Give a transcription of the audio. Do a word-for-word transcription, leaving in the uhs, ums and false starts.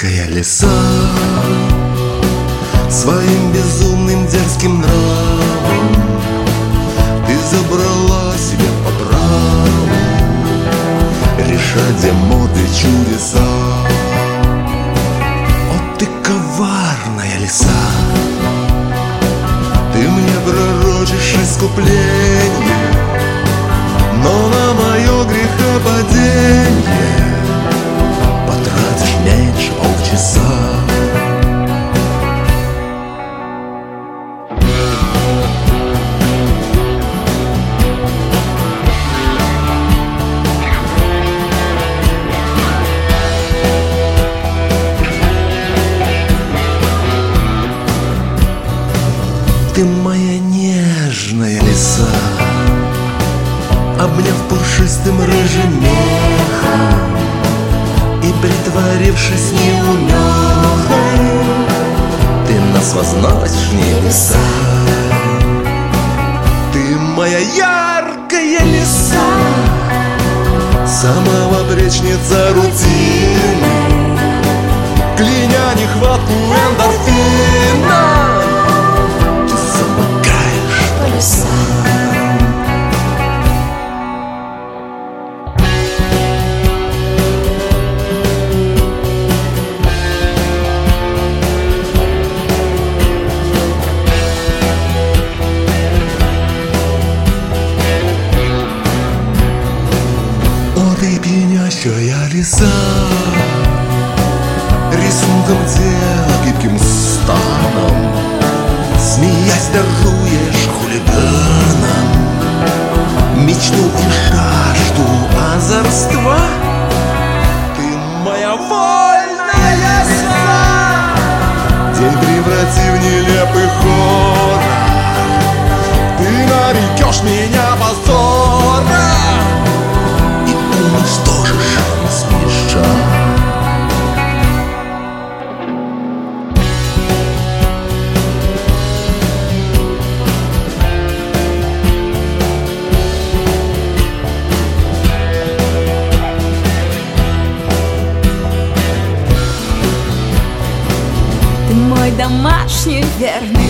яркая лиса, своим безумным дерзким нравом ты забрала себе по праву решать, где моды чудеса. О, ты коварная лиса, ты мне пророчишь искупление, но на мое грехопадение потратишь меньше полчаса. Ты моя нежная лиса, обняв пушистым рыжим мехом и притворившись неумехой, ты нас возносишь в небеса. Ты моя яркая лиса, самовопречница рутины, кляня нехватку эндорфина. О, ты пьянящая лиса, рисунком тела гибким станом, смеясь, даруешь хулиганам мечту и жажду озорства. Ты моя вольная лиса, день преврати в нелепый хоррор. Ты нарекешь меня позором и уничтожишь не спеша. Мой домашний верный